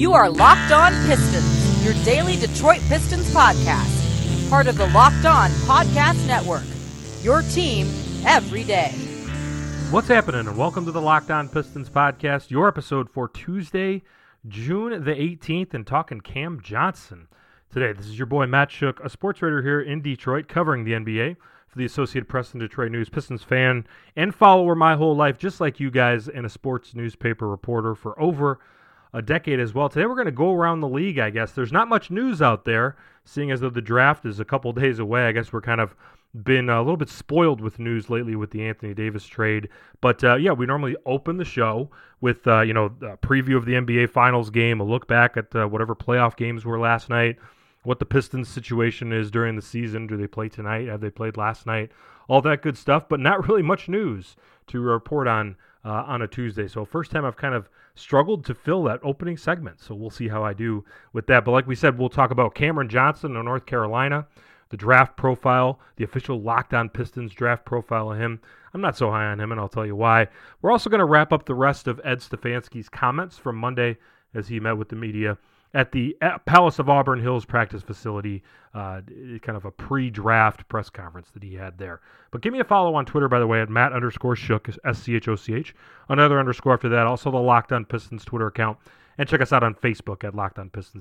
You are Locked On Pistons, your daily Detroit Pistons podcast. Part of the Locked On Podcast Network, your team every day. What's happening, and welcome to the Locked On Pistons podcast, your episode for Tuesday, June the 18th, and talking Cam Johnson. Today, this is your boy Matt Shook, a sports writer here in Detroit, covering the NBA for the Associated Press and Detroit News, Pistons fan and follower my whole life, just like you guys, and a sports newspaper reporter for over a decade as well. Today we're going to go around the league, I guess. There's not much news out there, seeing as though the draft is a couple days away. I guess we're kind of been a little bit spoiled with news lately with the Anthony Davis trade. But we normally open the show with a preview of the NBA Finals game, a look back at whatever playoff games were last night, what the Pistons situation is during the season. Do they play tonight? Have they played last night? All that good stuff, but not really much news to report on a Tuesday. So first time I've kind of struggled to fill that opening segment. So we'll see how I do with that. But like we said, we'll talk about Cameron Johnson of North Carolina, the draft profile, the official Locked On Pistons draft profile of him. I'm not so high on him, and I'll tell you why. We're also going to wrap up the rest of Ed Stefanski's comments from Monday as he met with the media at the Palace of Auburn Hills practice facility, kind of a pre-draft press conference that he had there. But give me a follow on Twitter, by the way, at Matt_Shook, SCHOCH. Another underscore after that. Also the Locked On Pistons Twitter account. And check us out on Facebook at Locked On Pistons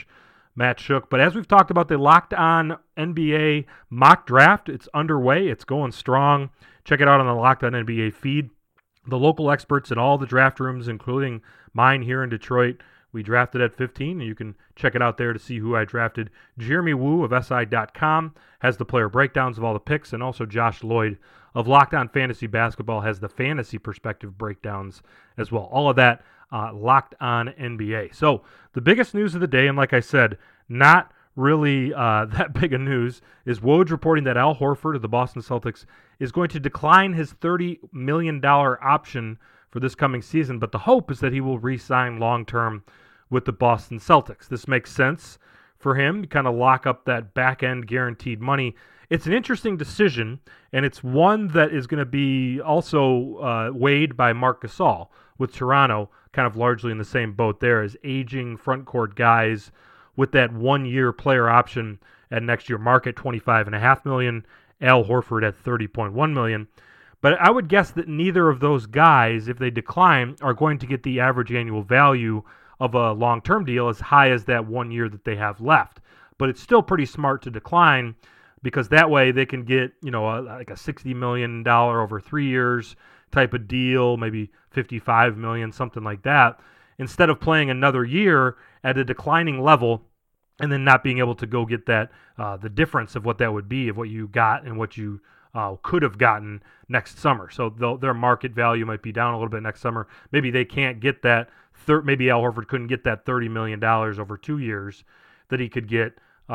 Matt Shook. But as we've talked about the Locked On NBA mock draft, it's underway. It's going strong. Check it out on the Locked On NBA feed. The local experts in all the draft rooms, including mine here in Detroit, we drafted at 15, and you can check it out there to see who I drafted. Jeremy Woo of SI.com has the player breakdowns of all the picks, and also Josh Lloyd of Locked On Fantasy Basketball has the fantasy perspective breakdowns as well. All of that Locked On NBA. So the biggest news of the day, and like I said, not really that big of news, is Woj reporting that Al Horford of the Boston Celtics is going to decline his $30 million option for this coming season, but the hope is that he will re-sign long-term with the Boston Celtics. This makes sense for him to kind of lock up that back-end guaranteed money. It's an interesting decision, and it's one that is going to be also weighed by Marc Gasol with Toronto, kind of largely in the same boat there as aging front court guys with that one-year player option at next year market, $25.5 million, Al Horford at $30.1 million. But I would guess that neither of those guys, if they decline, are going to get the average annual value of a long-term deal as high as that 1 year that they have left. But it's still pretty smart to decline because that way they can get, like a $60 million over 3 years type of deal, maybe $55 million, something like that, instead of playing another year at a declining level and then not being able to go get that, the difference of what that would be of what you got and what you could have gotten next summer. So their market value might be down a little bit next summer. Maybe they can't get that. Maybe Al Horford couldn't get that $30 million over 2 years that he could get,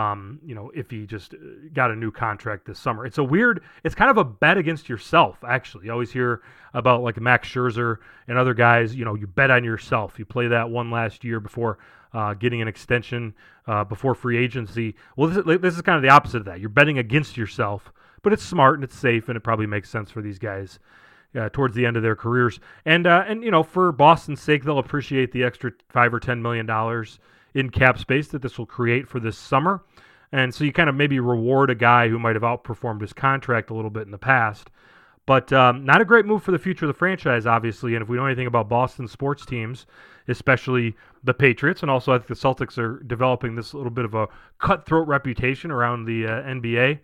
if he just got a new contract this summer. It's kind of a bet against yourself, actually. You always hear about like Max Scherzer and other guys, you bet on yourself. You play that one last year before getting an extension before free agency. Well, this is kind of the opposite of that. You're betting against yourself. But it's smart and it's safe, and it probably makes sense for these guys towards the end of their careers. And for Boston's sake, they'll appreciate the extra $5 or $10 million in cap space that this will create for this summer. And so you kind of maybe reward a guy who might have outperformed his contract a little bit in the past. But not a great move for the future of the franchise, obviously. And if we know anything about Boston sports teams, especially the Patriots, and also I think the Celtics are developing this little bit of a cutthroat reputation around the NBA.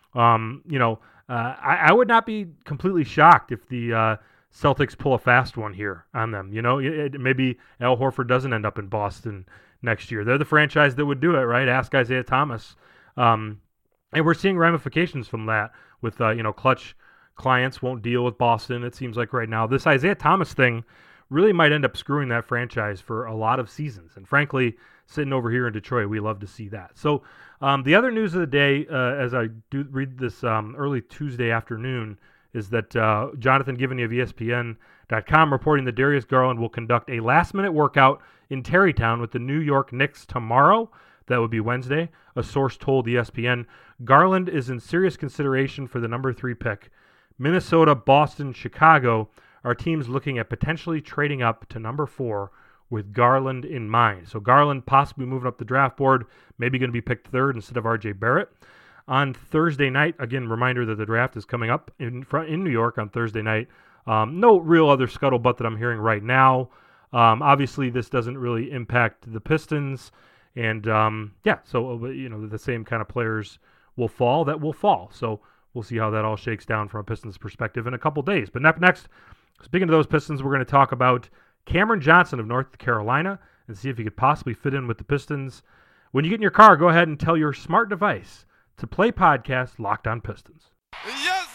I would not be completely shocked if the Celtics pull a fast one here on them. Maybe Al Horford doesn't end up in Boston next year. They're the franchise that would do it, right? Ask Isaiah Thomas. And we're seeing ramifications from that with, clutch clients won't deal with Boston, it seems like right now. This Isaiah Thomas thing really might end up screwing that franchise for a lot of seasons. And frankly, sitting over here in Detroit, we love to see that. So the other news of the day, as I do read this early Tuesday afternoon, is that Jonathan Givony of ESPN.com reporting that Darius Garland will conduct a last-minute workout in Tarrytown with the New York Knicks tomorrow. That would be Wednesday. A source told ESPN Garland is in serious consideration for the number 3 pick. Minnesota, Boston, Chicago are teams looking at potentially trading up to number 4 with Garland in mind. So Garland possibly moving up the draft board, maybe going to be picked third instead of R.J. Barrett. On Thursday night, again, reminder that the draft is coming up in New York on Thursday night. No real other scuttlebutt that I'm hearing right now. Obviously, this doesn't really impact the Pistons. And, so, the same kind of players will fall. So we'll see how that all shakes down from a Pistons perspective in a couple days. But next, speaking of those Pistons, we're going to talk about Cameron Johnson of North Carolina and see if he could possibly fit in with the Pistons. When you get in your car, go ahead and tell your smart device to play podcast Locked On Pistons. Yes,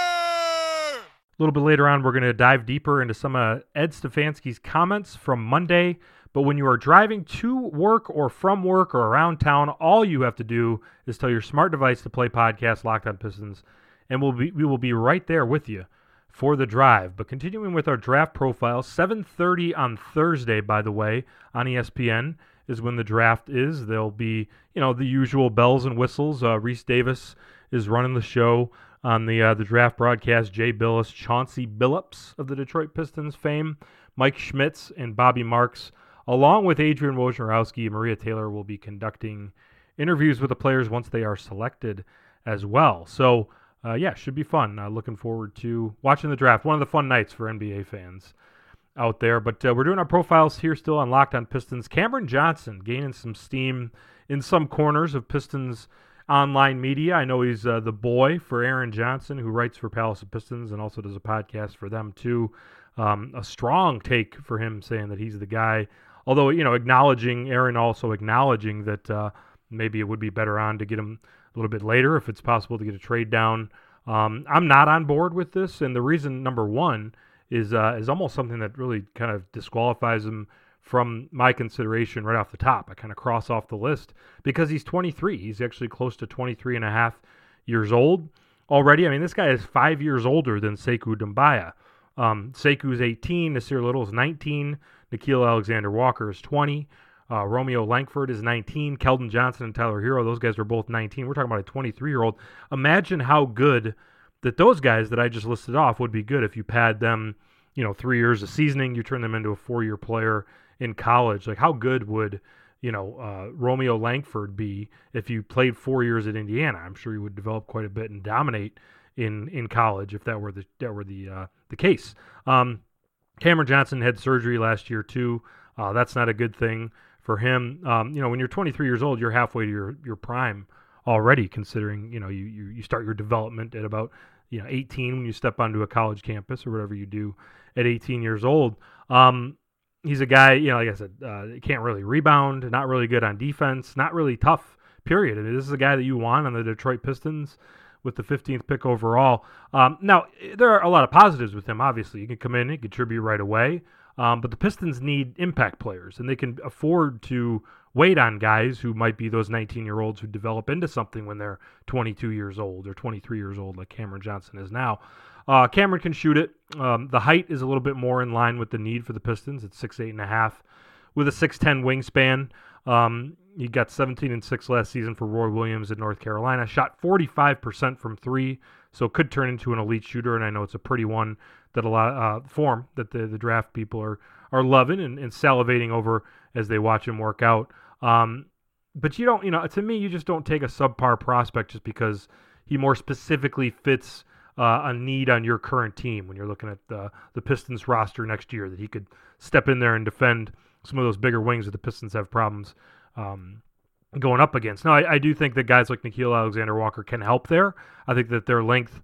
sir! A little bit later on, we're going to dive deeper into some of Ed Stefanski's comments from Monday. But when you are driving to work or from work or around town, all you have to do is tell your smart device to play podcast Locked On Pistons, and we will be right there with you for the drive. But continuing with our draft profile, 7:30 on Thursday, by the way, on ESPN is when the draft is. There'll be, the usual bells and whistles. Reese Davis is running the show on the draft broadcast. Jay Billis, Chauncey Billups of the Detroit Pistons fame, Mike Schmitz, and Bobby Marks, along with Adrian Wojnarowski and Maria Taylor, will be conducting interviews with the players once they are selected as well. So, should be fun. Looking forward to watching the draft. One of the fun nights for NBA fans out there. But we're doing our profiles here still on Locked On Pistons. Cameron Johnson gaining some steam in some corners of Pistons online media. I know he's the boy for Aaron Johnson, who writes for Palace of Pistons and also does a podcast for them too. A strong take for him, saying that he's the guy. Although, Aaron also acknowledging that maybe it would be better on to get him a little bit later if it's possible to get a trade down. I'm not on board with this, and the reason, number one, is almost something that really kind of disqualifies him from my consideration right off the top. I kind of cross off the list because he's 23. He's actually close to 23 and a half years old already. I mean, this guy is 5 years older than Sekou Doumbia. Sekou's 18, Nasir Little is 19, Nickeil Alexander-Walker is 20, Romeo Langford is 19, Keldon Johnson and Tyler Hero, those guys are both 19. We're talking about a 23-year-old. Imagine how good that those guys that I just listed off would be good if you pad them, 3 years of seasoning, you turn them into a 4-year player in college. Like, how good would, Romeo Langford be if you played 4 years at Indiana? I'm sure he would develop quite a bit and dominate in college if that were the case. Cameron Johnson had surgery last year too. That's not a good thing for him. When you're 23 years old, you're halfway to your prime already, considering, you start your development at about, 18 when you step onto a college campus or whatever you do at 18 years old. He's a guy, like I said, can't really rebound, not really good on defense, not really tough, period. I mean, this is a guy that you want on the Detroit Pistons with the 15th pick overall. Now, there are a lot of positives with him, obviously. You can come in and contribute right away. But the Pistons need impact players, and they can afford to wait on guys who might be those 19-year-olds who develop into something when they're 22 years old or 23 years old, like Cameron Johnson is now. Cameron can shoot it. The height is a little bit more in line with the need for the Pistons. It's 6'8.5", with a 6'10" wingspan. He got 17 and 6 last season for Roy Williams at North Carolina. Shot 45% from three, so could turn into an elite shooter. And I know it's a pretty one that a lot form that the draft people are loving and salivating over as they watch him work out. But you don't, to me, you just don't take a subpar prospect just because he more specifically fits a need on your current team when you're looking at the Pistons roster next year, that he could step in there and defend some of those bigger wings that the Pistons have problems going up against. Now, I do think that guys like Nickeil Alexander-Walker can help there. I think that their length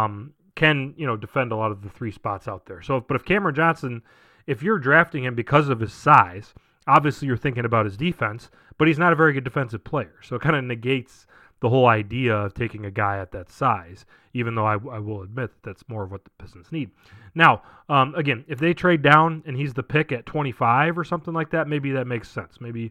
can, defend a lot of the three spots out there. But if Cameron Johnson, if you're drafting him because of his size, obviously you're thinking about his defense, but he's not a very good defensive player. So it kind of negates the whole idea of taking a guy at that size, even though I will admit that's more of what the Pistons need. Now, again, if they trade down and he's the pick at 25 or something like that, maybe that makes sense. Maybe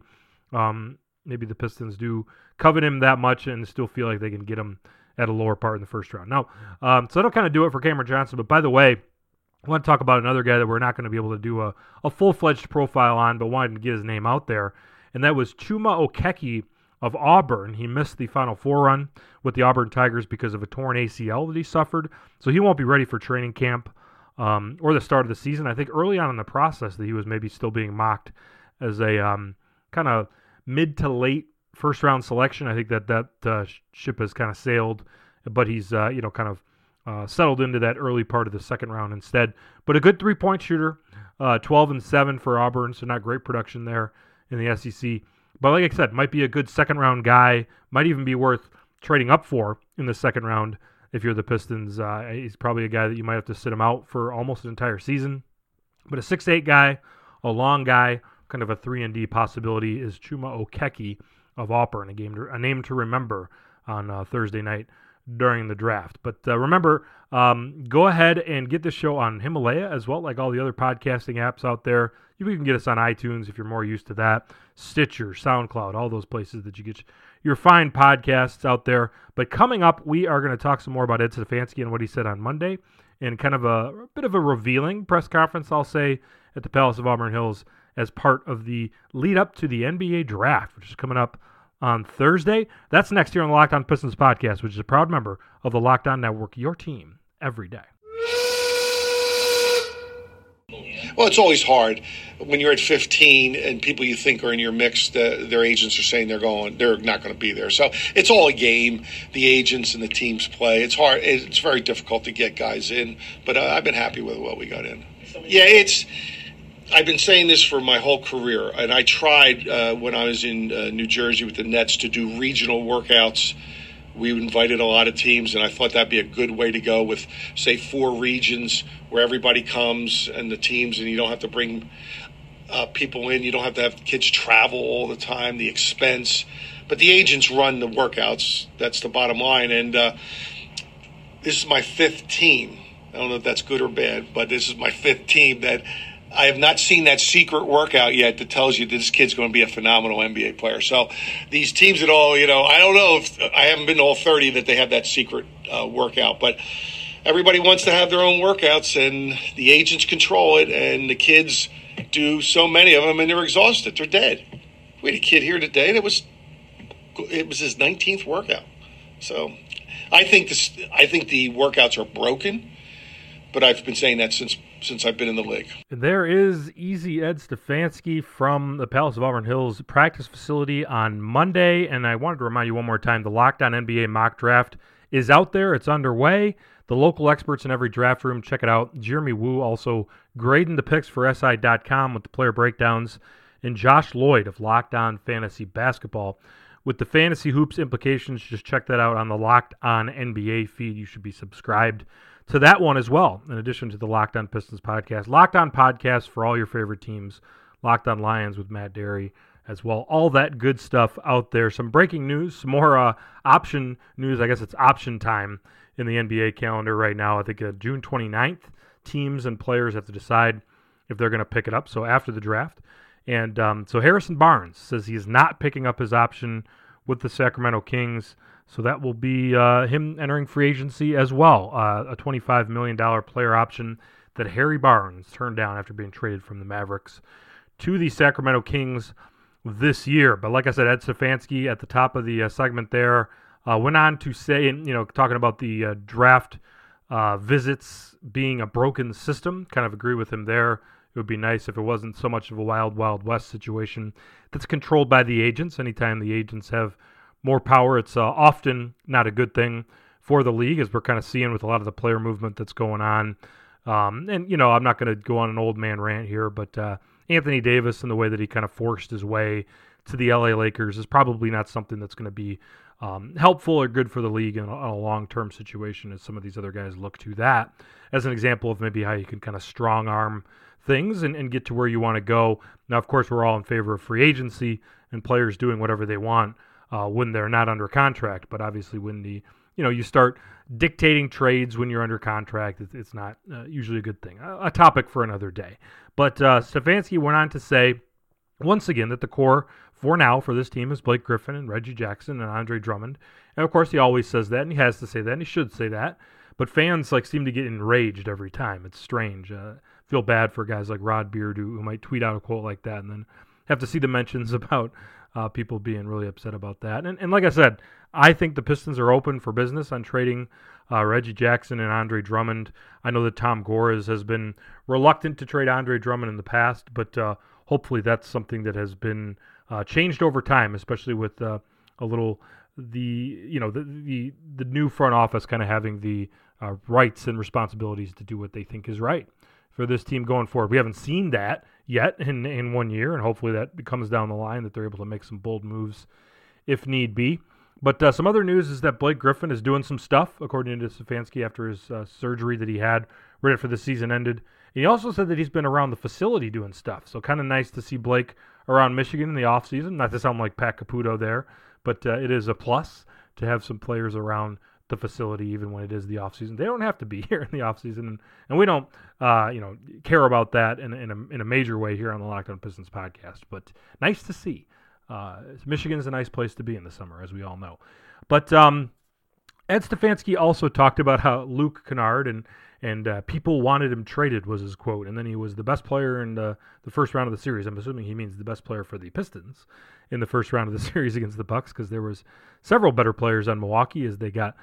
the Pistons do covet him that much and still feel like they can get him at a lower part in the first round. Now, so that'll kind of do it for Cameron Johnson. But by the way, I want to talk about another guy that we're not going to be able to do a full-fledged profile on, but wanted to get his name out there, and that was Chuma Okeke of Auburn. He missed the Final Four run with the Auburn Tigers because of a torn ACL that he suffered, so he won't be ready for training camp or the start of the season. I think early on in the process that he was maybe still being mocked as a kind of mid to late first-round selection. I think that ship has kind of sailed, but he's kind of settled into that early part of the second round instead. But a good three-point shooter, 12-7 for Auburn, so not great production there in the SEC. But like I said, might be a good second-round guy, might even be worth trading up for in the second round if you're the Pistons. He's probably a guy that you might have to sit him out for almost an entire season. But a 6'8 guy, a long guy, kind of a 3-and-D possibility is Chuma Okeke of Auburn, a name to remember on Thursday night during the draft. But remember, go ahead and get this show on Himalaya as well, like all the other podcasting apps out there. You can get us on iTunes if you're more used to that, Stitcher, SoundCloud, all those places that you get your fine podcasts out there. But coming up, we are going to talk some more about Ed Stefanski and what he said on Monday, and kind of a bit of a revealing press conference, I'll say, at the Palace of Auburn Hills as part of the lead up to the NBA draft, which is coming up on Thursday. That's next here on the Locked On Pistons podcast, which is a proud member of the Locked On Network, your team every day. Well, it's always hard when you're at 15 and people you think are in your mix, their agents are saying they're not going to be there. So it's all a game. The agents and the teams play. It's hard. It's very difficult to get guys in, but I've been happy with what we got in. Yeah, I've been saying this for my whole career, and I tried when I was in New Jersey with the Nets to do regional workouts. We invited a lot of teams, and I thought that'd be a good way to go with, say, 4 regions where everybody comes and the teams, and you don't have to bring people in. You don't have to have kids travel all the time, the expense. But the agents run the workouts. That's the bottom line. And this is my 5th team. I don't know if that's good or bad, but this is my 5th team that I have not seen that secret workout yet that tells you this kid's going to be a phenomenal NBA player. So these teams at all, I don't know if I haven't been to all 30 that they have that secret workout, but everybody wants to have their own workouts, and the agents control it, and the kids do so many of them, and they're exhausted. They're dead. We had a kid here today that was his 19th workout. So I think the workouts are broken, but I've been saying that since I've been in the league. There is Easy Ed Stefanski from the Palace of Auburn Hills practice facility on Monday, and I wanted to remind you one more time, the Locked On NBA mock draft is out there. It's underway. The local experts in every draft room, check it out. Jeremy Wu also grading the picks for SI.com with the player breakdowns, and Josh Lloyd of Locked On Fantasy Basketball with the fantasy hoops implications. Just check that out on the Locked On NBA feed. You should be subscribed to that one as well, in addition to the Locked On Pistons podcast. Locked On podcast for all your favorite teams. Locked On Lions with Matt Derry as well. All that good stuff out there. Some breaking news, some more option news. I guess it's option time in the NBA calendar right now. I think June 29th, teams and players have to decide if they're going to pick it up, so after the draft. And so Harrison Barnes says he is not picking up his option with the Sacramento Kings. So that will be him entering free agency as well, a $25 million player option that Harry Barnes turned down after being traded from the Mavericks to the Sacramento Kings this year. But like I said, Ed Stefanski at the top of the segment there went on to say, talking about the draft visits being a broken system, kind of agree with him there. It would be nice if it wasn't so much of a wild, wild west situation that's controlled by the agents. Anytime the agents have more power, it's often not a good thing for the league, as we're kind of seeing with a lot of the player movement that's going on. And I'm not going to go on an old man rant here, but Anthony Davis and the way that he kind of forced his way to the LA Lakers is probably not something that's going to be helpful or good for the league in a long-term situation, as some of these other guys look to that as an example of maybe how you can kind of strong-arm things and get to where you want to go. Now, of course, we're all in favor of free agency and players doing whatever they want when they're not under contract. But obviously when you start dictating trades when you're under contract, it's not usually a good thing. A topic for another day. But Stefanski went on to say, once again, that the core for this team is Blake Griffin and Reggie Jackson and Andre Drummond. And of course he always says that, and he has to say that, and he should say that. But fans seem to get enraged every time. It's strange. Feel bad for guys like Rod Beard who might tweet out a quote like that and then have to see the mentions about people being really upset about that. And like I said, I think the Pistons are open for business on trading Reggie Jackson and Andre Drummond. I know that Tom Gores has been reluctant to trade Andre Drummond in the past, but hopefully that's something that has been changed over time, especially with a little the new front office kind of having the rights and responsibilities to do what they think is right for this team going forward. We haven't seen that yet in 1 year, and hopefully that comes down the line, that they're able to make some bold moves if need be. But some other news is that Blake Griffin is doing some stuff, according to Stefanski, after his surgery that he had right after the season ended. And he also said that he's been around the facility doing stuff. So kind of nice to see Blake around Michigan in the offseason. Not to sound like Pat Caputo there, but it is a plus to have some players around the facility even when it is the offseason. They don't have to be here in the offseason, and we don't care about that in a major way here on the Locked On Pistons podcast. But nice to see. Michigan's a nice place to be in the summer, as we all know. But Ed Stefanski also talked about how Luke Kennard and people wanted him traded, was his quote. And then he was the best player in the first round of the series. I'm assuming he means the best player for the Pistons in the first round of the series against the Bucks, because there was several better players on Milwaukee as they got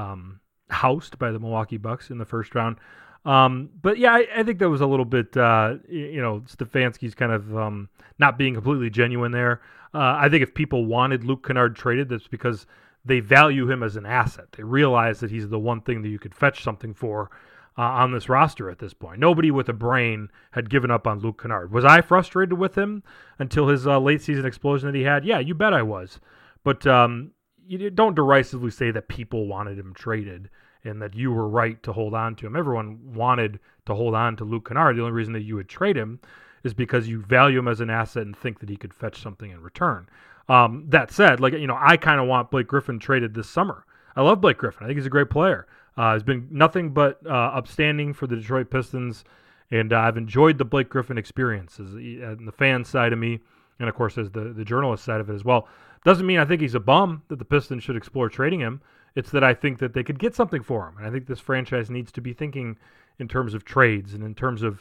housed by the Milwaukee Bucks in the first round. But yeah, I think that was a little bit, Stefanski's kind of not being completely genuine there. I think if people wanted Luke Kennard traded, that's because they value him as an asset. They realize that he's the one thing that you could fetch something for on this roster at this point. Nobody with a brain had given up on Luke Kennard. Was I frustrated with him until his late season explosion that he had? Yeah, you bet I was. But you don't derisively say that people wanted him traded and that you were right to hold on to him. Everyone wanted to hold on to Luke Kennard. The only reason that you would trade him is because you value him as an asset and think that he could fetch something in return. That said, I kind of want Blake Griffin traded this summer. I love Blake Griffin. I think he's a great player. He's been nothing but upstanding for the Detroit Pistons, and I've enjoyed the Blake Griffin experience as the fan side of me, and of course as the journalist side of it as well. Doesn't mean I think he's a bum that the Pistons should explore trading him. It's that I think that they could get something for him, and I think this franchise needs to be thinking in terms of trades and in terms of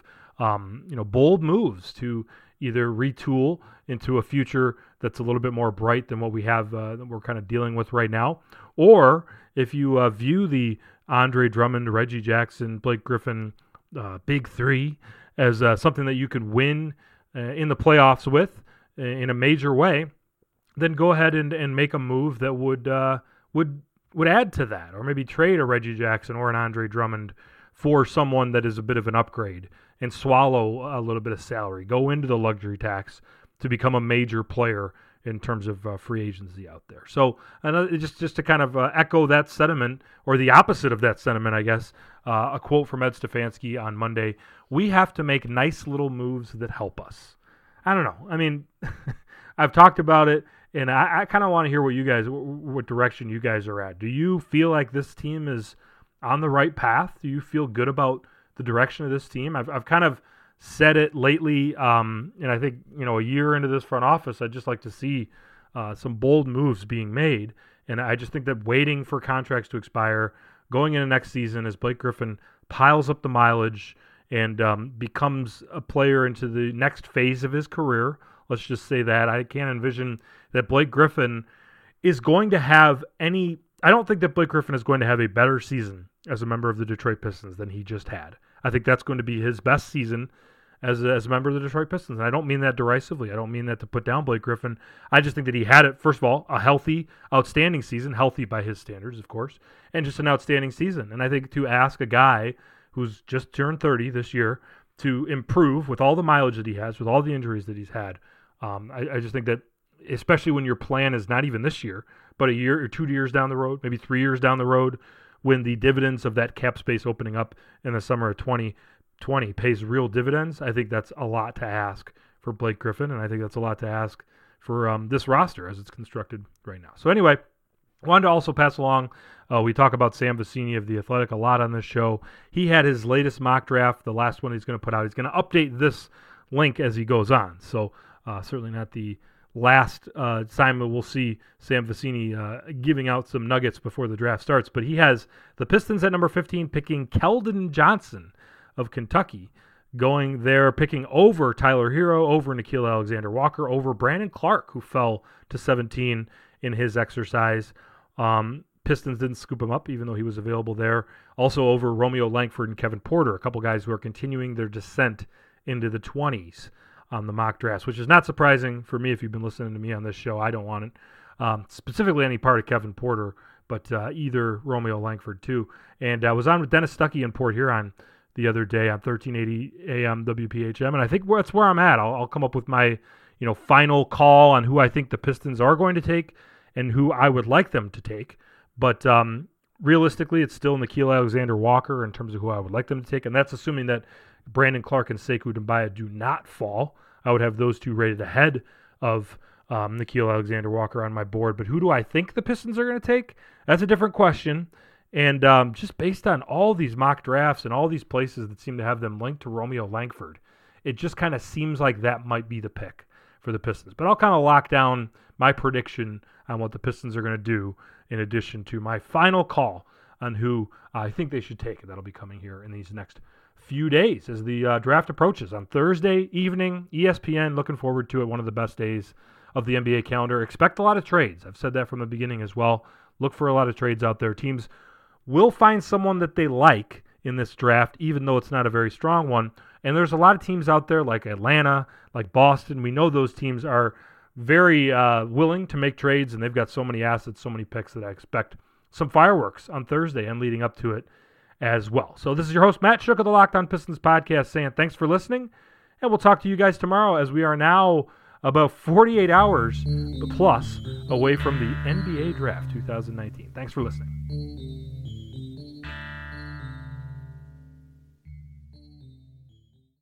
bold moves to either retool into a future that's a little bit more bright than what we have that we're kind of dealing with right now, or if you view the Andre Drummond, Reggie Jackson, Blake Griffin big three as something that you could win in the playoffs with in a major way, then go ahead and make a move that would add to that, or maybe trade a Reggie Jackson or an Andre Drummond for someone that is a bit of an upgrade and swallow a little bit of salary. Go into the luxury tax to become a major player in terms of free agency out there. So just to kind of echo that sentiment, or the opposite of that sentiment, I guess, a quote from Ed Stefanski on Monday: "We have to make nice little moves that help us." I don't know. I mean, I've talked about it, and I kind of want to hear what direction you guys are at. Do you feel like this team is on the right path? Do you feel good about the direction of this team? I've kind of said it lately, and I think, a year into this front office, I'd just like to see some bold moves being made. And I just think that waiting for contracts to expire, going into next season as Blake Griffin piles up the mileage and becomes a player into the next phase of his career, let's just say that, I can't envision that Blake Griffin is going to have I don't think that Blake Griffin is going to have a better season as a member of the Detroit Pistons than he just had. I think that's going to be his best season as a member of the Detroit Pistons. And I don't mean that derisively. I don't mean that to put down Blake Griffin. I just think that he had it, first of all, a healthy, outstanding season, healthy by his standards, of course, and just an outstanding season. And I think to ask a guy who's just turned 30 this year to improve with all the mileage that he has, with all the injuries that he's had, I just think that, especially when your plan is not even this year, but a year or 2 years down the road, maybe 3 years down the road, when the dividends of that cap space opening up in the summer of 2020 pays real dividends, I think that's a lot to ask for Blake Griffin, and I think that's a lot to ask for this roster as it's constructed right now. So anyway, I wanted to also pass along, we talk about Sam Vecenie of The Athletic a lot on this show. He had his latest mock draft, the last one he's going to put out. He's going to update this link as he goes on, so certainly not the last time we'll see Sam Vecenie giving out some nuggets before the draft starts. But he has the Pistons at number 15 picking Keldon Johnson of Kentucky, going there, picking over Tyler Hero, over Nickeil Alexander-Walker, over Brandon Clark, who fell to 17 in his exercise. Pistons didn't scoop him up, even though he was available there. Also over Romeo Langford and Kevin Porter, a couple guys who are continuing their descent into the 20s on the mock drafts, which is not surprising for me if you've been listening to me on this show. I don't want it, specifically any part of Kevin Porter, but either Romeo Langford too. And I was on with Dennis Stuckey in Port Huron the other day on 1380 AM WPHM, and I think that's where I'm at. I'll come up with my final call on who I think the Pistons are going to take and who I would like them to take. But realistically, it's still Nickeil Alexander-Walker in terms of who I would like them to take, and that's assuming that Brandon Clark and Sekou Doumbouya do not fall. I would have those two rated ahead of Nickeil Alexander-Walker on my board. But who do I think the Pistons are going to take? That's a different question. And just based on all these mock drafts and all these places that seem to have them linked to Romeo Langford, it just kind of seems like that might be the pick for the Pistons. But I'll kind of lock down my prediction on what the Pistons are going to do in addition to my final call on who I think they should take. That'll be coming here in these next few days as the draft approaches on Thursday evening, ESPN. Looking forward to it. One of the best days of the NBA calendar. Expect a lot of trades. I've said that from the beginning as well. Look for a lot of trades out there. Teams will find someone that they like in this draft, even though it's not a very strong one. And there's a lot of teams out there like Atlanta, like Boston. We know those teams are very willing to make trades, and they've got so many assets, so many picks that I expect some fireworks on Thursday and leading up to it as well. So this is your host, Matt Shook of the Locked On Pistons podcast, saying thanks for listening, and we'll talk to you guys tomorrow as we are now about 48 hours plus away from the NBA Draft 2019. Thanks for listening.